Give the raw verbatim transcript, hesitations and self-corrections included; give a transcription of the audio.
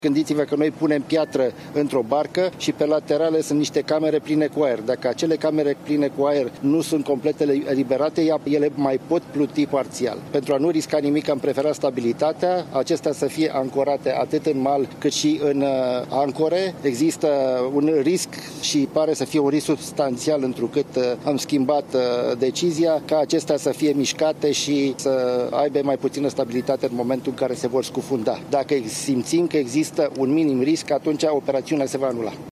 Gândiți-vă că noi punem piatră într-o barcă și pe laterale sunt niște camere pline cu aer. Dacă acele camere pline cu aer nu sunt complet eliberate, ele mai pot pluti parțial. Pentru a nu risca nimic, am preferat stabilitatea, acestea să fie ancorate atât în mal cât și în ancore. Există un risc și pare să fie un risc substanțial, întrucât am schimbat decizia ca acestea să fie mișcate și să aibă mai puțină stabilitate în momentul în care se vor scufunda. Dacă simțim că există un minim risc, atunci operațiunea se va anula.